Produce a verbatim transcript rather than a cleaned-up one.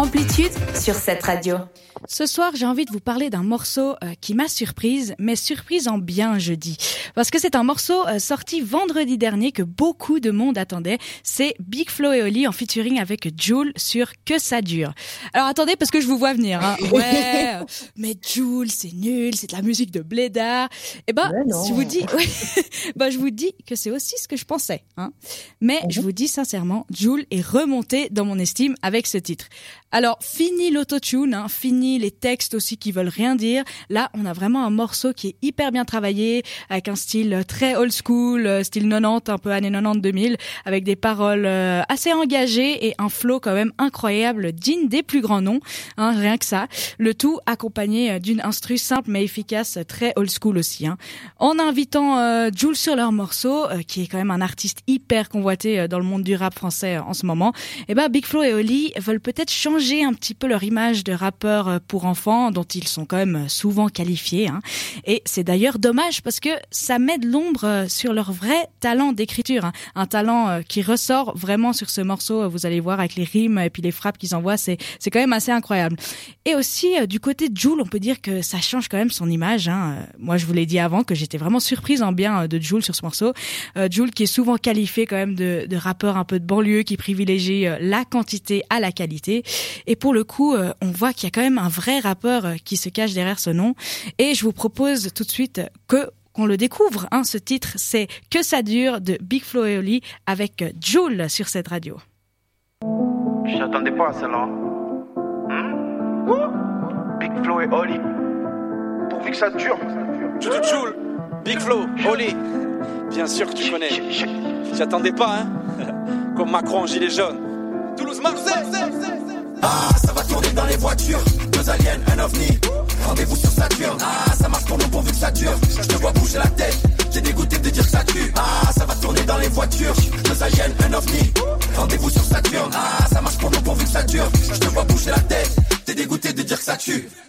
Amplitude sur cette radio. Ce soir, j'ai envie de vous parler d'un morceau euh, qui m'a surprise, mais surprise en bien, je dis. Parce que c'est un morceau euh, sorti vendredi dernier que beaucoup de monde attendait. C'est Big Flo et Oli en featuring avec Jul sur Que ça dure. Alors attendez, parce que je vous vois venir. Hein. Ouais, euh, mais Jul, c'est nul, c'est de la musique de blédard. Et ben, je vous dis, ouais, ben, je vous dis que c'est aussi ce que je pensais. Hein. Mais mmh. je vous dis sincèrement, Jul est remonté dans mon estime avec ce titre. Alors, fini l'autotune, hein, fini les textes aussi qui veulent rien dire. Là, on a vraiment un morceau qui est hyper bien travaillé, avec un style très old school, style quatre-vingt-dix, un peu années quatre-vingt-dix deux mille, avec des paroles assez engagées et un flow quand même incroyable, digne des plus grands noms, hein, rien que ça. Le tout accompagné d'une instru simple mais efficace, très old school aussi. Hein. En invitant euh, Jul sur leur morceau, euh, qui est quand même un artiste hyper convoité dans le monde du rap français en ce moment, et ben Big Flo et Oli veulent peut-être changer un petit peu leur image de rappeurs pour enfants dont ils sont quand même souvent qualifiés. Hein. Et c'est d'ailleurs dommage parce que ça met de l'ombre sur leur vrai talent d'écriture. Hein. Un talent qui ressort vraiment sur ce morceau. Vous allez voir avec les rimes et puis les frappes qu'ils envoient, c'est, c'est quand même assez incroyable. Et aussi, du côté de Jul, on peut dire que ça change quand même son image. Hein. Moi, je vous l'ai dit avant que j'étais vraiment surprise en bien de Jul sur ce morceau. Euh, Jul qui est souvent qualifié quand même de, de rappeur un peu de banlieue qui privilégie la quantité à la qualité. Et pour le coup, euh, on voit qu'il y a quand même un vrai rappeur euh, qui se cache derrière ce nom. Et je vous propose tout de suite que qu'on le découvre. Hein. Ce titre, c'est Que ça dure de Big Flo et Oli avec Jul sur cette radio. Je n'attendais pas à celle-là. Hmm? Big Flo et Oli. Pourvu que ça dure. Jul, Big Flo, Oli. Bien sûr que tu connais. J'attendais pas, hein. Comme Macron, gilet jaune. Toulouse-Marseille. Ah, ça va tourner dans les voitures. Deux aliens, un ovni. Rendez-vous sur Saturne. Ah, ça marche pour nous pourvu que ça dure. Je te vois bouger la tête. J'ai dégoûté de dire que ça tue. Ah, ça va tourner dans les voitures. Deux aliens, un ovni. Rendez-vous sur Saturne. Ah, ça marche pour nous pourvu que ça dure. Je te vois bouger la tête. T'es dégoûté de dire que ça tue.